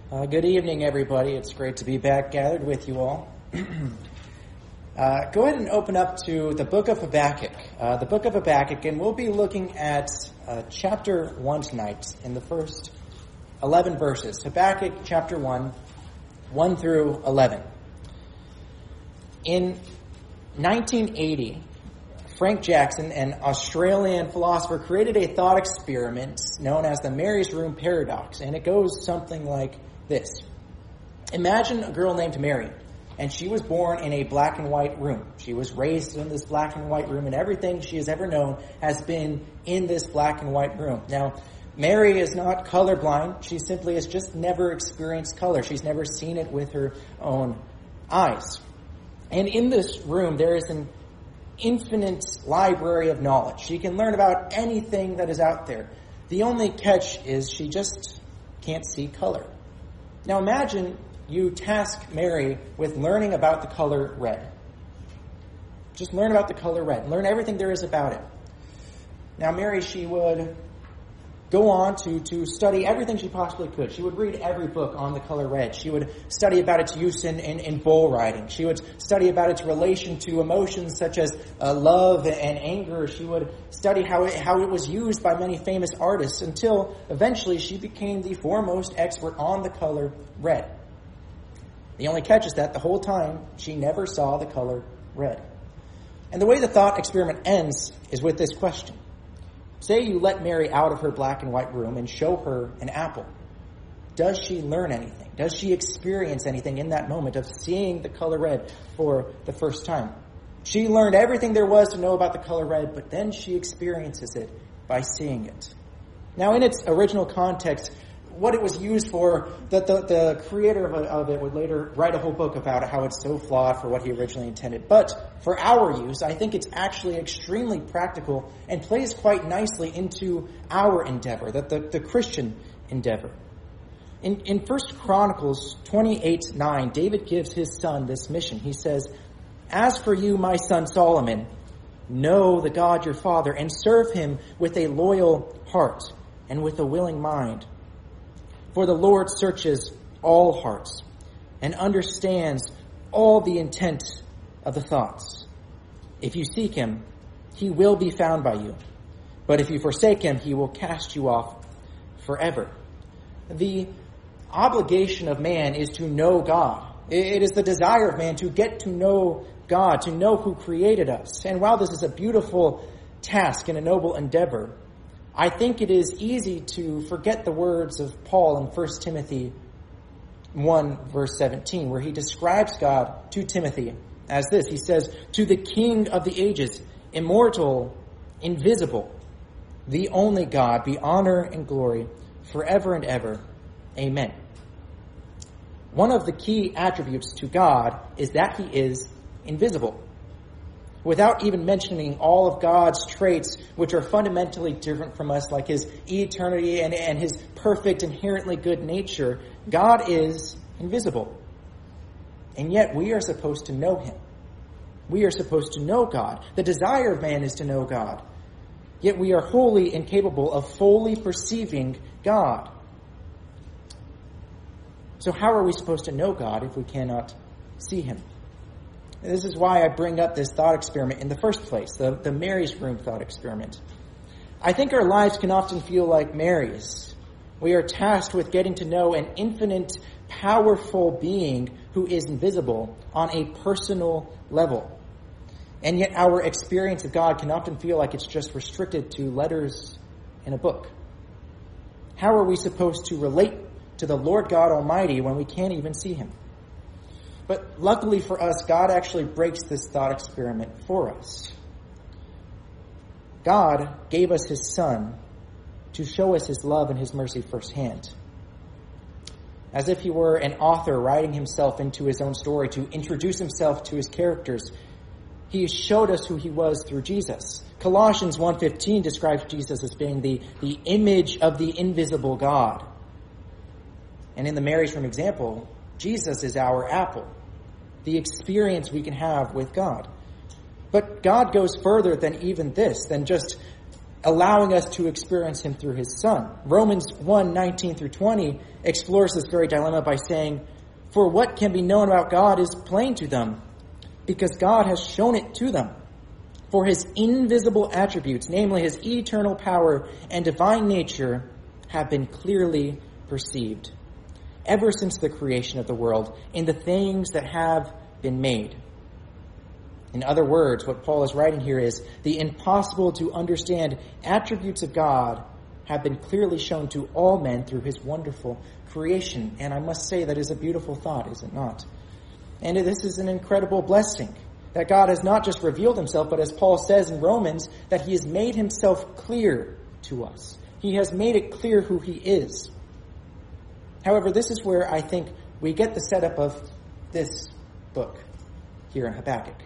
Good evening, everybody. It's great to be back gathered with you all. Go ahead and open up to the book of Habakkuk. The book of Habakkuk, and we'll be looking at chapter 1 tonight in the first 11 verses. Habakkuk chapter 1, 1 through 11. In 1980, Frank Jackson, an Australian philosopher, created a thought experiment known as the Mary's Room Paradox, and it goes something like this. Imagine a girl named Mary, and she was born in a black and white room. She was raised in this black and white room, and everything she has ever known has been in this black and white room. Now, Mary is not colorblind. She simply has just never experienced color. She's never seen it with her own eyes. And in this room, there is an infinite library of knowledge. She can learn about anything that is out there. The only catch is she just can't see color. Now imagine you task Mary with learning about the color red. Just learn about the color red. Learn everything there is about it. Now Mary, she would go on to study everything she possibly could. She would read every book on the color red. She would study about its use in bull riding. She would study about its relation to emotions such as love and anger. She would study how it was used by many famous artists until eventually she became the foremost expert on the color red. The only catch is that the whole time she never saw the color red. And the way the thought experiment ends is with this question. Say you let Mary out of her black and white room and show her an apple. Does she learn anything? Does she experience anything in that moment of seeing the color red for the first time? She learned everything there was to know about the color red, but then she experiences it by seeing it. Now, in its original context, what it was used for, the creator of it would later write a whole book about how it's so flawed for what he originally intended. But for our use, I think it's actually extremely practical and plays quite nicely into our endeavor, the Christian endeavor. In 1 Chronicles 28:9, David gives his son this mission. He says, "As for you, my son Solomon, know the God your father and serve him with a loyal heart and with a willing mind. For the Lord searches all hearts and understands all the intent of the thoughts. If you seek him, he will be found by you. But if you forsake him, he will cast you off forever." The obligation of man is to know God. It is the desire of man to get to know God, to know who created us. And while this is a beautiful task and a noble endeavor, I think it is easy to forget the words of Paul in 1 Timothy 1, verse 17, where he describes God to Timothy as this. He says, "To the King of the ages, immortal, invisible, the only God, be honor and glory forever and ever. Amen." One of the key attributes to God is that he is invisible. Without even mentioning all of God's traits, which are fundamentally different from us, like his eternity and his perfect, inherently good nature, God is invisible. And yet we are supposed to know him. We are supposed to know God. The desire of man is to know God. Yet we are wholly incapable of fully perceiving God. So how are we supposed to know God if we cannot see him? This is why I bring up this thought experiment in the first place, the Mary's Room thought experiment. I think our lives can often feel like Mary's. We are tasked with getting to know an infinite, powerful being who is invisible on a personal level. And yet our experience of God can often feel like it's just restricted to letters in a book. How are we supposed to relate to the Lord God Almighty when we can't even see him? But luckily for us, God actually breaks this thought experiment for us. God gave us his Son to show us his love and his mercy firsthand. As if he were an author writing himself into his own story to introduce himself to his characters, he showed us who he was through Jesus. Colossians 1:15 describes Jesus as being the image of the invisible God. And in the Mary's Room example, Jesus is our apple, the experience we can have with God. But God goes further than even this, than just allowing us to experience him through his Son. Romans 1:19-20 explores this very dilemma by saying, "For what can be known about God is plain to them, because God has shown it to them. For his invisible attributes, namely his eternal power and divine nature, have been clearly perceived ever since the creation of the world in the things that have been made." In other words, what Paul is writing here is the impossible to understand attributes of God have been clearly shown to all men through his wonderful creation. And I must say that is a beautiful thought, is it not? And this is an incredible blessing, that God has not just revealed himself, but as Paul says in Romans, that he has made himself clear to us. He has made it clear who he is. However, this is where I think we get the setup of this book here in Habakkuk.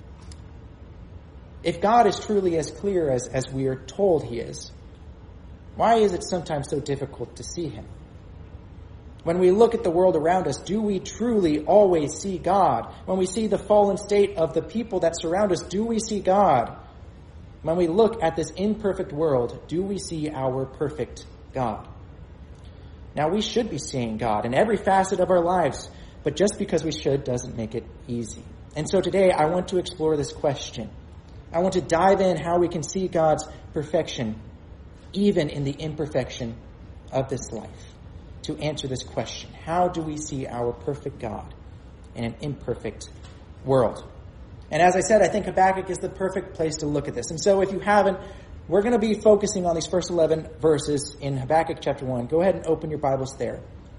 If God is truly as clear as we are told he is, why is it sometimes so difficult to see him? When we look at the world around us, do we truly always see God? When we see the fallen state of the people that surround us, do we see God? When we look at this imperfect world, do we see our perfect God? Now, we should be seeing God in every facet of our lives, but just because we should doesn't make it easy. And so today, I want to explore this question. I want to dive in how we can see God's perfection, even in the imperfection of this life. To answer this question, how do we see our perfect God in an imperfect world? And as I said, I think Habakkuk is the perfect place to look at this. And so if you haven't, we're going to be focusing on these first 11 verses in Habakkuk chapter 1. Go ahead and open your Bibles there.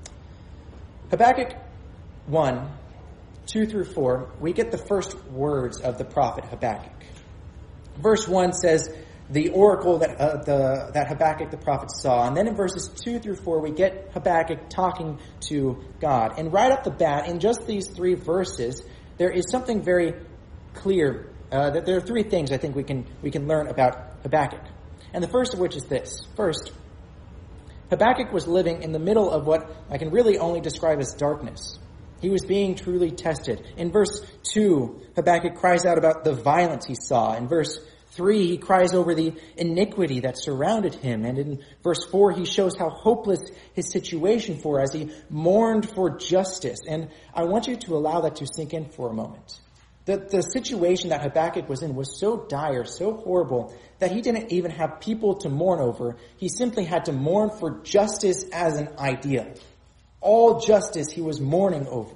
Habakkuk 1, 2-4, we get the first words of the prophet Habakkuk. Verse 1 says the oracle that Habakkuk the prophet saw. And then in verses 2-4, we get Habakkuk talking to God. And right off the bat, in just these 3 verses, there is something very clear. That there are 3 things I think we can learn about Habakkuk. And the first of which is this. First, Habakkuk was living in the middle of what I can really only describe as darkness. He was being truly tested. In verse 2, Habakkuk cries out about the violence he saw. In verse 3, he cries over the iniquity that surrounded him. And in verse 4, he shows how hopeless his situation was as he mourned for justice. And I want you to allow that to sink in for a moment. The situation that Habakkuk was in was so dire, so horrible, that he didn't even have people to mourn over. He simply had to mourn for justice as an idea. All justice he was mourning over.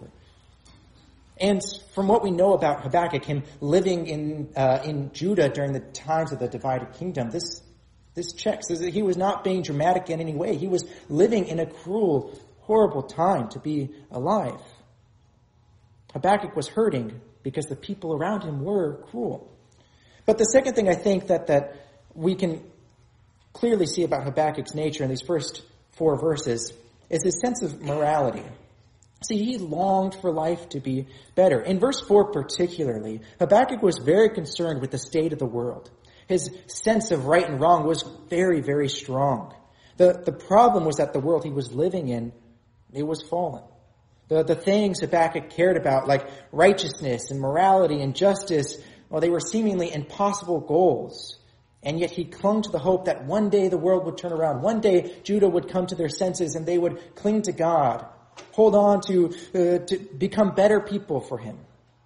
And from what we know about Habakkuk, him living in Judah during the times of the divided kingdom, this checks. He was not being dramatic in any way. He was living in a cruel, horrible time to be alive. Habakkuk was hurting because the people around him were cruel. But the second thing I think that we can clearly see about Habakkuk's nature in these first 4 verses is his sense of morality. See, he longed for life to be better. In verse 4 particularly, Habakkuk was very concerned with the state of the world. His sense of right and wrong was very, very strong. The problem was that the world he was living in, it was fallen. The things Habakkuk cared about, like righteousness and morality and justice, well, they were seemingly impossible goals. And yet he clung to the hope that one day the world would turn around. One day Judah would come to their senses and they would cling to God, hold on to become better people for him.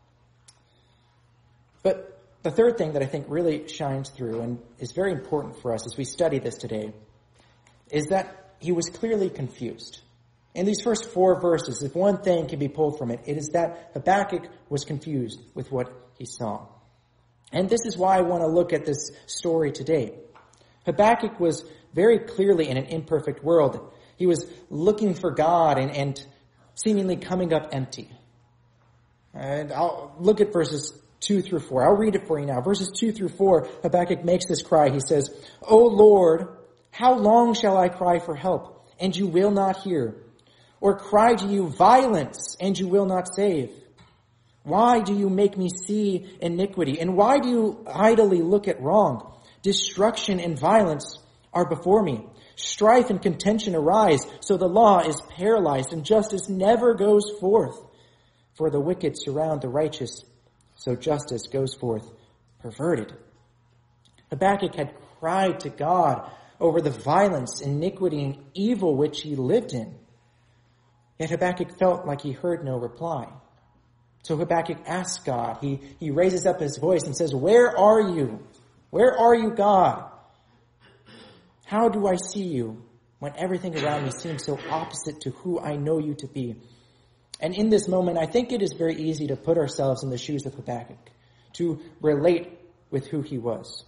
But the third thing that I think really shines through and is very important for us as we study this today is that he was clearly confused. In these first 4 verses, if one thing can be pulled from it, it is that Habakkuk was confused with what he saw. And this is why I want to look at this story today. Habakkuk was very clearly in an imperfect world. He was looking for God and seemingly coming up empty. And I'll look at verses 2-4. I'll read it for you now. Verses 2-4, Habakkuk makes this cry. He says, "O Lord, how long shall I cry for help, and you will not hear? Or cry to you violence, and you will not save? Why do you make me see iniquity? And why do you idly look at wrong? Destruction and violence are before me. Strife and contention arise, so the law is paralyzed, and justice never goes forth. For the wicked surround the righteous, so justice goes forth perverted." Habakkuk had cried to God over the violence, iniquity, and evil which he lived in. Yet Habakkuk felt like he heard no reply. So Habakkuk asks God. He raises up his voice and says, "Where are you? Where are you, God? How do I see you when everything around me seems so opposite to who I know you to be?" And in this moment, I think it is very easy to put ourselves in the shoes of Habakkuk, to relate with who he was.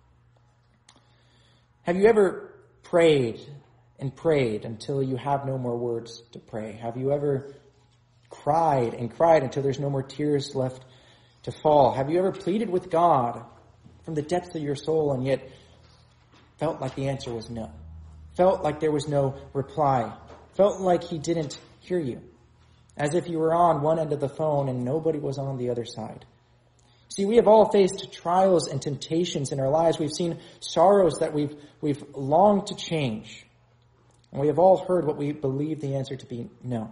Have you ever prayed and prayed until you have no more words to pray? Have you ever cried and cried until there's no more tears left to fall? Have you ever pleaded with God from the depths of your soul and yet felt like the answer was no? Felt like there was no reply? Felt like he didn't hear you? As if you were on one end of the phone and nobody was on the other side. See, we have all faced trials and temptations in our lives. We've seen sorrows that we've longed to change. And we have all heard what we believe the answer to be no.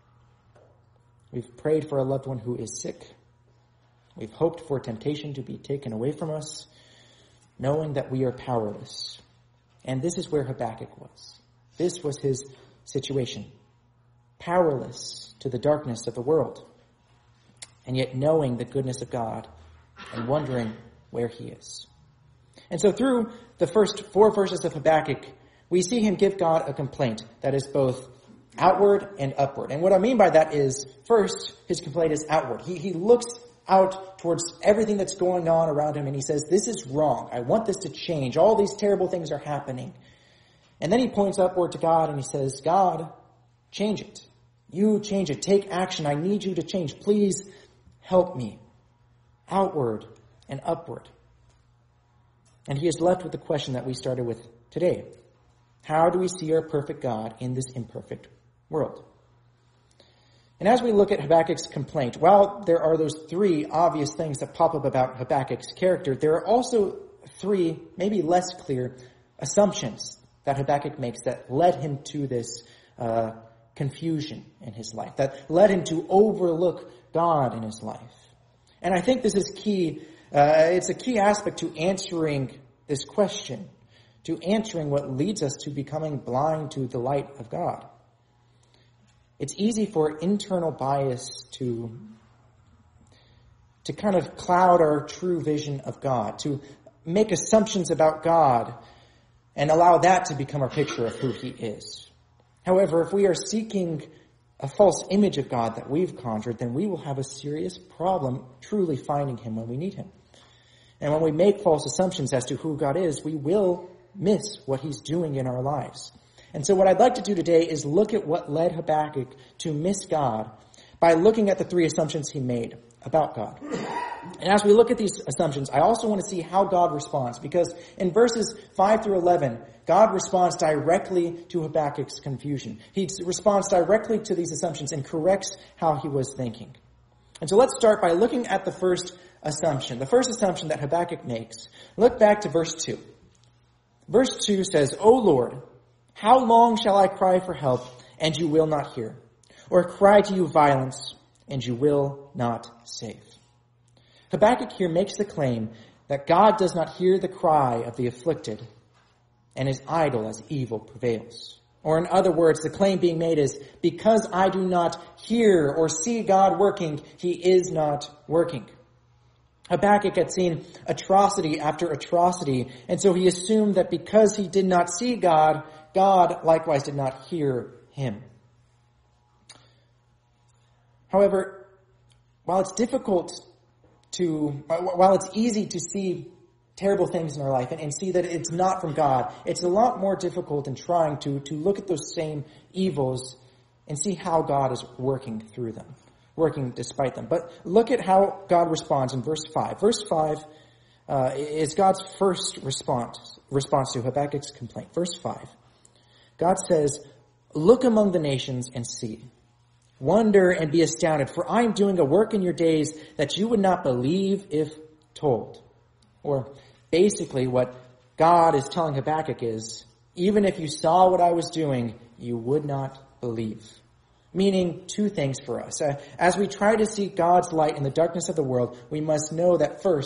We've prayed for a loved one who is sick. We've hoped for temptation to be taken away from us, knowing that we are powerless. And this is where Habakkuk was. This was his situation. Powerless to the darkness of the world, and yet knowing the goodness of God and wondering where he is. And so through the first 4 verses of Habakkuk, we see him give God a complaint that is both outward and upward. And what I mean by that is, first, his complaint is outward. He looks out towards everything that's going on around him and he says, "This is wrong. I want this to change. All these terrible things are happening." And then he points upward to God and he says, "God, change it. You change it. Take action. I need you to change. Please help me." Outward and upward. And he is left with the question that we started with today. How do we see our perfect God in this imperfect world? And as we look at Habakkuk's complaint, while there are those 3 obvious things that pop up about Habakkuk's character, there are also 3, maybe less clear, assumptions that Habakkuk makes that led him to this confusion in his life, that led him to overlook God in his life. And I think this is key. It's a key aspect to answering this question, to answering what leads us to becoming blind to the light of God. It's easy for internal bias to kind of cloud our true vision of God, to make assumptions about God and allow that to become our picture of who he is. However, if we are seeking a false image of God that we've conjured, then we will have a serious problem truly finding him when we need him. And when we make false assumptions as to who God is, we will miss what he's doing in our lives. And so what I'd like to do today is look at what led Habakkuk to miss God by looking at the 3 assumptions he made about God. And as we look at these assumptions, I also want to see how God responds, because in verses 5 through 11, God responds directly to Habakkuk's confusion. He responds directly to these assumptions and corrects how he was thinking. And so let's start by looking at the first assumption. The first assumption that Habakkuk makes. Look back to verse 2. Verse 2 says, "O Lord, how long shall I cry for help, and you will not hear? Or cry to you violence, and you will not save?" Habakkuk here makes the claim that God does not hear the cry of the afflicted and is idle as evil prevails. Or in other words, the claim being made is, because I do not hear or see God working, he is not working. Habakkuk had seen atrocity after atrocity, and so he assumed that because he did not see God, God likewise did not hear him. However, while it's easy to see terrible things in our life and see that it's not from God, it's a lot more difficult in trying to look at those same evils and see how God is working through them, working despite them. But look at how God responds in verse 5. Verse 5 is God's first response to Habakkuk's complaint. Verse 5. God says, "Look among the nations and see. Wonder and be astounded, for I am doing a work in your days that you would not believe if told." Or basically what God is telling Habakkuk is, even if you saw what I was doing, you would not believe. Meaning 2 things for us. As we try to see God's light in the darkness of the world, we must know that first,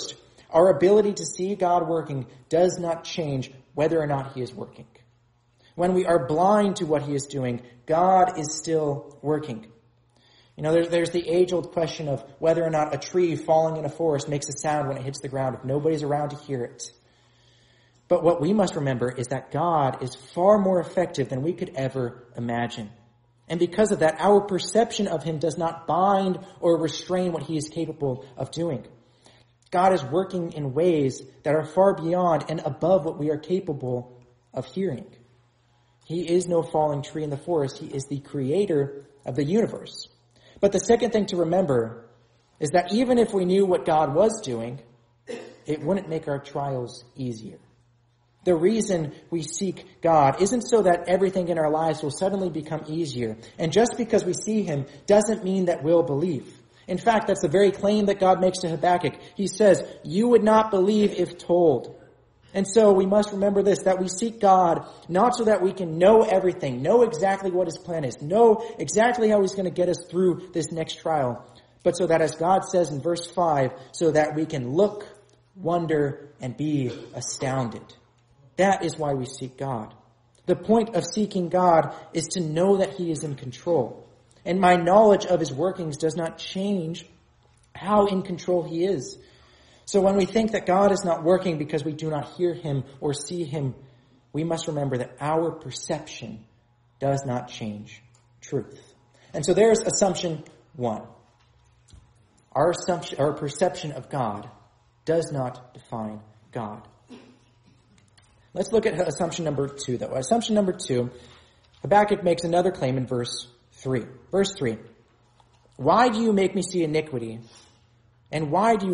Our ability to see God working does not change whether or not he is working. When we are blind to what he is doing, God is still working. You know, there's the age-old question of whether or not a tree falling in a forest makes a sound when it hits the ground if nobody's around to hear it. But what we must remember is that God is far more effective than we could ever imagine. And because of that, our perception of him does not bind or restrain what he is capable of doing. God is working in ways that are far beyond and above what we are capable of hearing. He is no falling tree in the forest. He is the creator of the universe. But the second thing to remember is that even if we knew what God was doing, it wouldn't make our trials easier. The reason we seek God isn't so that everything in our lives will suddenly become easier. And just because we see him doesn't mean that we'll believe. In fact, that's the very claim that God makes to Habakkuk. He says, "You would not believe if told." And so we must remember this, that we seek God not so that we can know everything, know exactly what his plan is, know exactly how he's going to get us through this next trial, but so that, as God says in verse 5, so that we can look, wonder, and be astounded. That is why we seek God. The point of seeking God is to know that he is in control. And my knowledge of his workings does not change how in control he is. So when we think that God is not working because we do not hear him or see him, we must remember that our perception does not change truth. And so there's assumption 1. Our perception of God does not define God. Let's look at assumption number 2, though. Assumption number 2, Habakkuk makes another claim in verse 3. Verse 3, "Why do you make me see iniquity? And why do you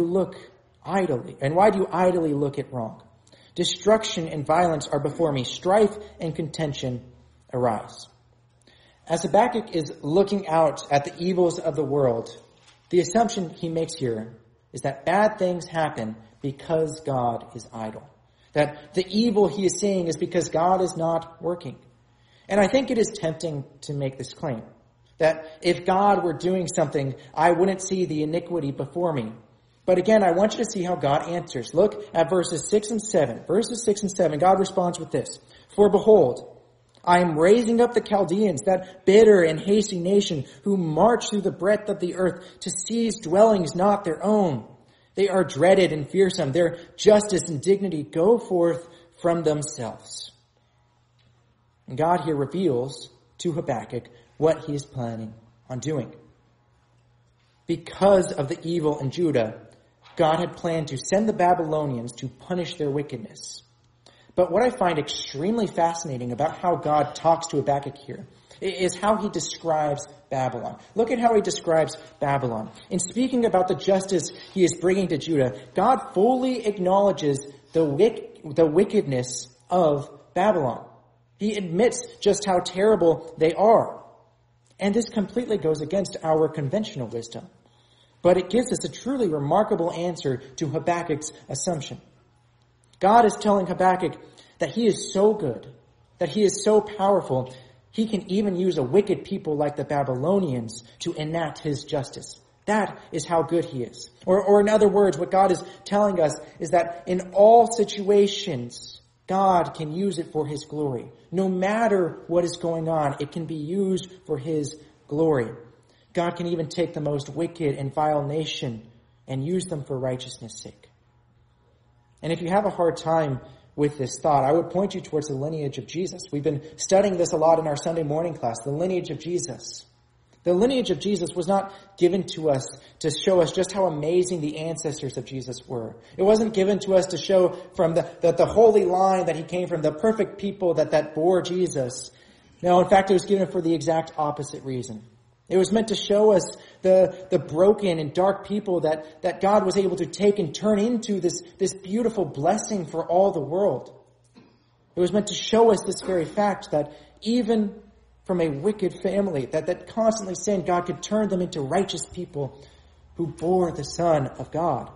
idly look at wrong? Destruction and violence are before me. Strife and contention arise." As Habakkuk is looking out at the evils of the world, the assumption he makes here is that bad things happen because God is idle. That the evil he is seeing is because God is not working. And I think it is tempting to make this claim, that if God were doing something, I wouldn't see the iniquity before me. But again, I want you to see how God answers. Look at verses 6 and 7. Verses 6 and 7, God responds with this, "For behold, I am raising up the Chaldeans, that bitter and hasty nation, who march through the breadth of the earth to seize dwellings not their own. They are dreaded and fearsome. Their justice and dignity go forth from themselves." And God here reveals to Habakkuk what he is planning on doing. Because of the evil in Judah, God had planned to send the Babylonians to punish their wickedness. But what I find extremely fascinating about how God talks to Habakkuk here is how he describes Babylon. Look at how he describes Babylon. In speaking about the justice he is bringing to Judah, God fully acknowledges the wickedness of Babylon. He admits just how terrible they are. And this completely goes against our conventional wisdom. But it gives us a truly remarkable answer to Habakkuk's assumption. God is telling Habakkuk that he is so good, that he is so powerful, he can even use a wicked people like the Babylonians to enact his justice. That is how good he is. Or in other words, what God is telling us is that in all situations, God can use it for his glory. No matter what is going on, it can be used for his glory. God can even take the most wicked and vile nation and use them for righteousness' sake. And if you have a hard time with this thought, I would point you towards the lineage of Jesus. We've been studying this a lot in our Sunday morning class, the lineage of Jesus. The lineage of Jesus was not given to us to show us just how amazing the ancestors of Jesus were. It wasn't given to us to show from the holy line that he came from, the perfect people that bore Jesus. No, in fact, it was given for the exact opposite reason. It was meant to show us the broken and dark people that God was able to take and turn into this beautiful blessing for all the world. It was meant to show us this very fact that even from a wicked family that constantly sinned, God could turn them into righteous people who bore the Son of God.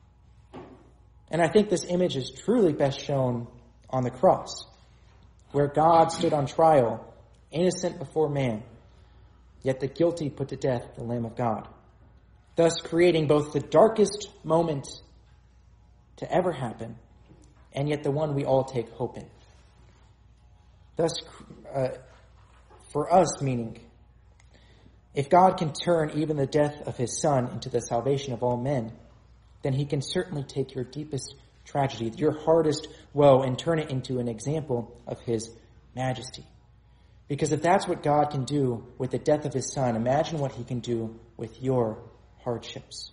And I think this image is truly best shown on the cross, where God stood on trial, innocent before man, yet the guilty put to death the Lamb of God, thus creating both the darkest moment to ever happen, and yet the one we all take hope in. Thus, for us, meaning, if God can turn even the death of his Son into the salvation of all men, then he can certainly take your deepest tragedy, your hardest woe, and turn it into an example of his majesty. Because if that's what God can do with the death of his Son, imagine what he can do with your hardships.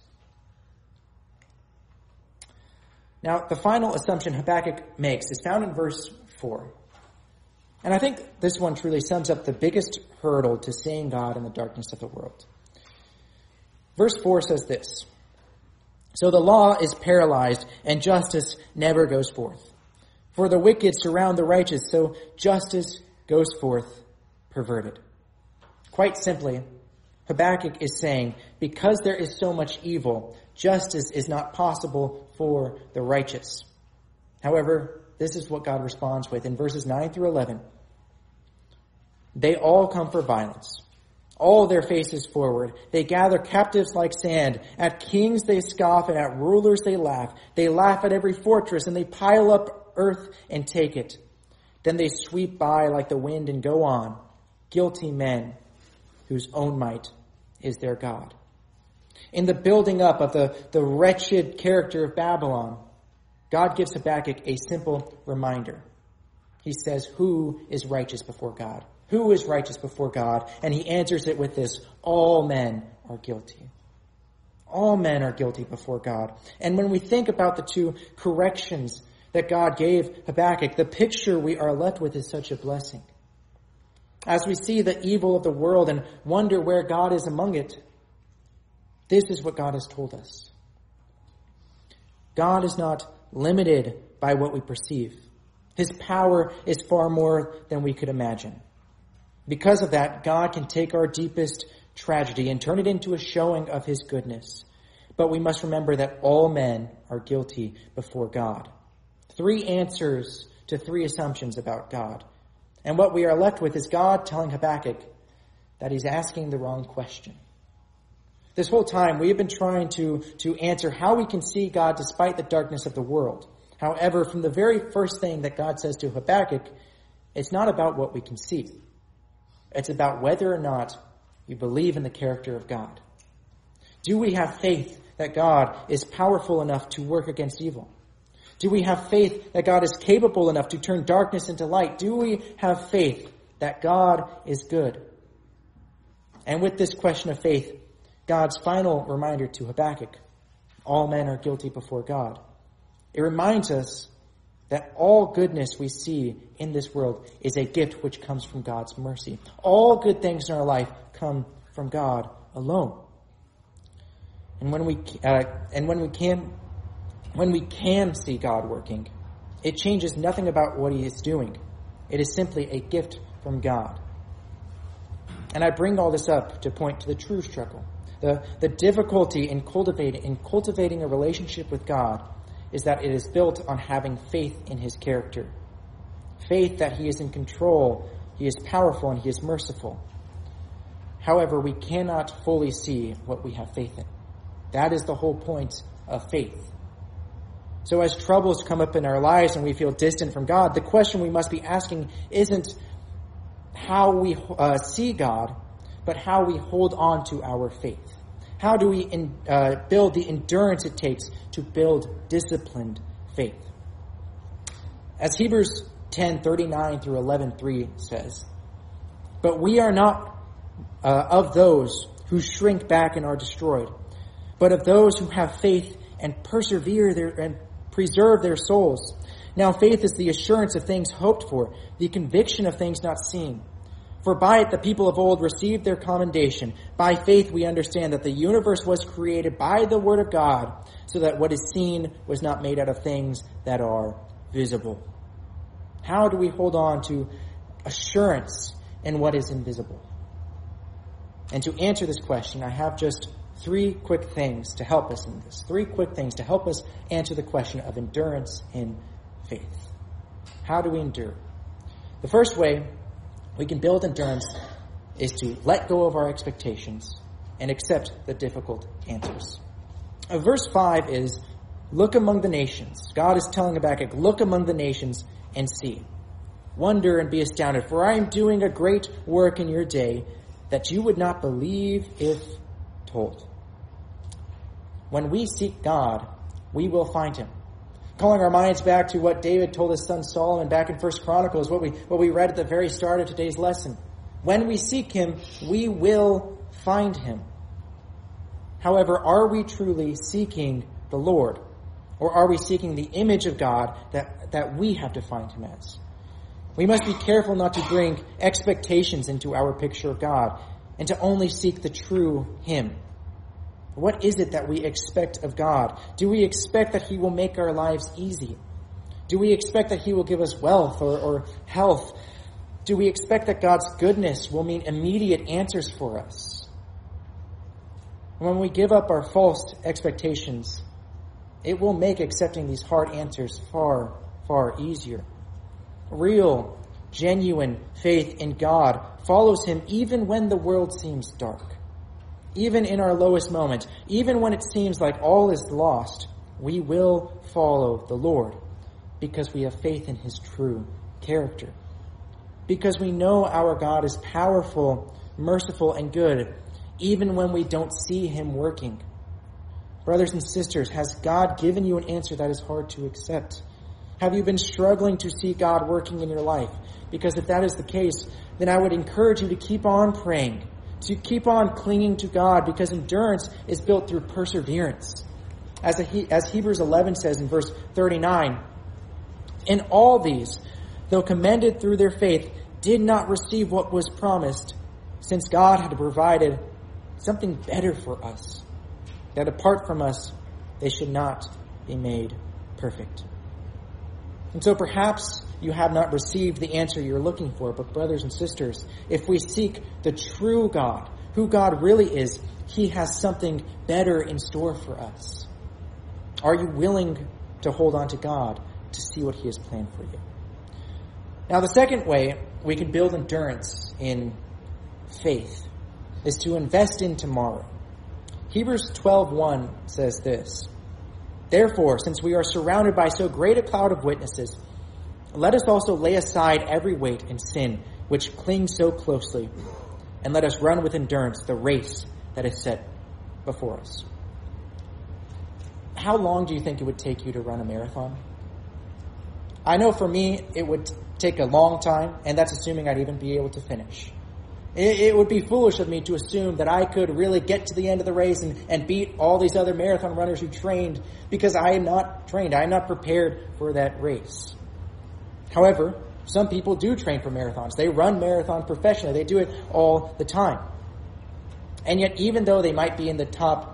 Now, the final assumption Habakkuk makes is found in verse 4. And I think this one truly sums up the biggest hurdle to seeing God in the darkness of the world. Verse 4 says this: "So the law is paralyzed, and justice never goes forth. For the wicked surround the righteous, so justice goes forth perverted." Quite simply, Habakkuk is saying, because there is so much evil, justice is not possible for the righteous. However, this is what God responds with in verses 9 through 11. "They all come for violence, all their faces forward. They gather captives like sand. At kings they scoff, and at rulers they laugh. They laugh at every fortress, and they pile up earth and take it. Then they sweep by like the wind and go on, guilty men whose own might is their God." In the building up of the wretched character of Babylon, God gives Habakkuk a simple reminder. He says, who is righteous before God? Who is righteous before God? And he answers it with this: all men are guilty. All men are guilty before God. And when we think about the two corrections that God gave Habakkuk, the picture we are left with is such a blessing. As we see the evil of the world and wonder where God is among it, this is what God has told us. God is not limited by what we perceive. His power is far more than we could imagine. Because of that, God can take our deepest tragedy and turn it into a showing of his goodness. But we must remember that all men are guilty before God. 3 answers to 3 assumptions about God. And what we are left with is God telling Habakkuk that he's asking the wrong question. This whole time, we have been trying to answer how we can see God despite the darkness of the world. However, from the very first thing that God says to Habakkuk, it's not about what we can see. It's about whether or not we believe in the character of God. Do we have faith that God is powerful enough to work against evil? Do we have faith that God is capable enough to turn darkness into light? Do we have faith that God is good? And with this question of faith, God's final reminder to Habakkuk, all men are guilty before God. It reminds us that all goodness we see in this world is a gift which comes from God's mercy. All good things in our life come from God alone. And when we can see God working, it changes nothing about what he is doing. It is simply a gift from God. And I bring all this up to point to the true struggle. The difficulty in cultivating a relationship with God is that it is built on having faith in his character. Faith that he is in control, he is powerful, and he is merciful. However, we cannot fully see what we have faith in. That is the whole point of faith. So as troubles come up in our lives and we feel distant from God, the question we must be asking isn't how we see God, but how we hold on to our faith. How do we build the endurance it takes to build disciplined faith? As Hebrews 10:39 through 11:3 says, "But we are not of those who shrink back and are destroyed, but of those who have faith and persevere and preserve their souls. Now faith is the assurance of things hoped for, the conviction of things not seen. For by it the people of old received their commendation. By faith we understand that the universe was created by the word of God, so that what is seen was not made out of things that are visible." How do we hold on to assurance in what is invisible? And to answer this question, I have just 3 quick things to help us in this. 3 quick things to help us answer the question of endurance in faith. How do we endure? The first way we can build endurance is to let go of our expectations and accept the difficult answers. Verse 5 is Look among the nations. God is telling Habakkuk, look among the nations and see. Wonder and be astounded, for I am doing a great work in your day that you would not believe if told. When we seek God, we will find him. Calling our minds back to what David told his son Solomon back in 1 Chronicles, what we read at the very start of today's lesson. When we seek him, we will find him. However, are we truly seeking the Lord? Or are we seeking the image of God that we have defined him as? We must be careful not to bring expectations into our picture of God and to only seek the true him. What is it that we expect of God? Do we expect that he will make our lives easy? Do we expect that he will give us wealth or health? Do we expect that God's goodness will mean immediate answers for us? When we give up our false expectations, it will make accepting these hard answers far, far easier. Real, genuine faith in God follows him even when the world seems dark. Even in our lowest moment, even when it seems like all is lost, we will follow the Lord because we have faith in his true character. Because we know our God is powerful, merciful, and good, even when we don't see him working. Brothers and sisters, has God given you an answer that is hard to accept? Have you been struggling to see God working in your life? Because if that is the case, then I would encourage you to keep on praying, to keep on clinging to God, because endurance is built through perseverance. As Hebrews 11 says in verse 39, "In all these, though commended through their faith, did not receive what was promised, since God had provided something better for us, that apart from us, they should not be made perfect." And so perhaps you have not received the answer you're looking for, but brothers and sisters, if we seek the true God, who God really is, he has something better in store for us. Are you willing to hold on to God to see what he has planned for you? Now, the second way we can build endurance in faith is to invest in tomorrow. Hebrews 12:1 says this, "Therefore, since we are surrounded by so great a cloud of witnesses, let us also lay aside every weight and sin which clings so closely, and let us run with endurance the race that is set before us." How long do you think it would take you to run a marathon? I know for me, it would take a long time, and that's assuming I'd even be able to finish. It would be foolish of me to assume that I could really get to the end of the race and beat all these other marathon runners who trained, because I am not trained. I am not prepared for that race. However, some people do train for marathons. They run marathons professionally. They do it all the time. And yet, even though they might be in the top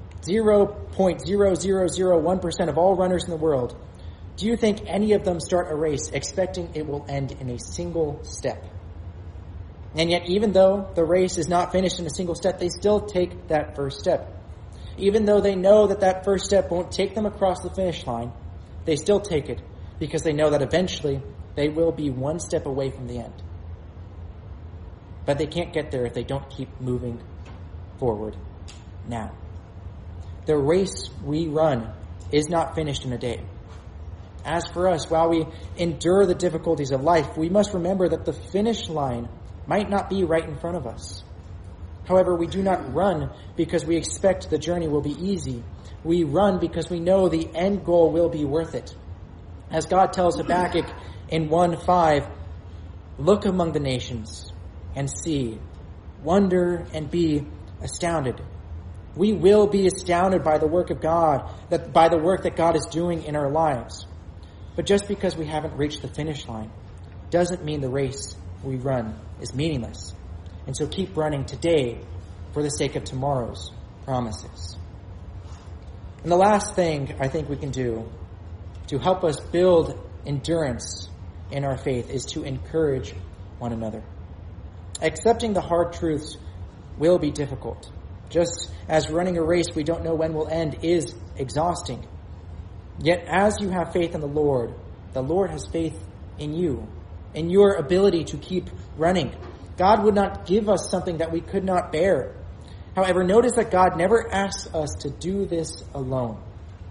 0.0001% of all runners in the world, do you think any of them start a race expecting it will end in a single step? And yet, even though the race is not finished in a single step, they still take that first step. Even though they know that that first step won't take them across the finish line, they still take it because they know that eventually they will be one step away from the end. But they can't get there if they don't keep moving forward now. The race we run is not finished in a day. As for us, while we endure the difficulties of life, we must remember that the finish line might not be right in front of us. However, we do not run because we expect the journey will be easy. We run because we know the end goal will be worth it. As God tells Habakkuk in 1:5, "Look among the nations and see, wonder and be astounded." We will be astounded by the work of God, by the work that God is doing in our lives. But just because we haven't reached the finish line doesn't mean the race we run is meaningless. And so keep running today for the sake of tomorrow's promises. And the last thing I think we can do to help us build endurance in our faith is to encourage one another. Accepting the hard truths will be difficult. Just as running a race we don't know when will end is exhausting. Yet as you have faith in the Lord has faith in you, in your ability to keep running. God would not give us something that we could not bear. However, notice that God never asks us to do this alone.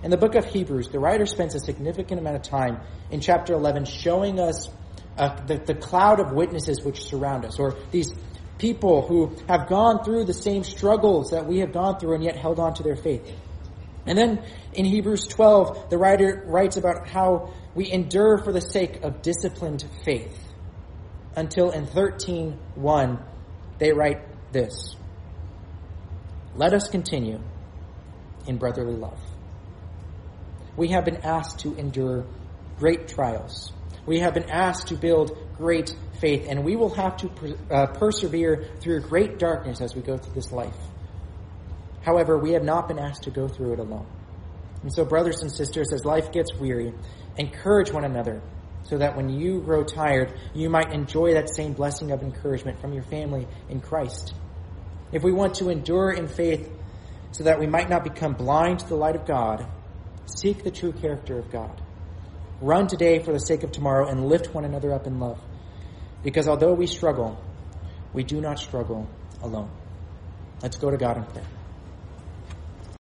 In the book of Hebrews, the writer spends a significant amount of time in chapter 11 showing us the cloud of witnesses which surround us, or these people who have gone through the same struggles that we have gone through and yet held on to their faith. And then in Hebrews 12, the writer writes about how we endure for the sake of disciplined faith. Until in 13:1, they write this: "Let us continue in brotherly love. We have been asked to endure great trials. We have been asked to build great faith, and we will have to persevere through great darkness as we go through this life. However, we have not been asked to go through it alone. And so, brothers and sisters, as life gets weary, encourage one another, so that when you grow tired, you might enjoy that same blessing of encouragement from your family in Christ. If we want to endure in faith so that we might not become blind to the light of God, seek the true character of God. Run today for the sake of tomorrow and lift one another up in love. Because although we struggle, we do not struggle alone." Let's go to God in prayer.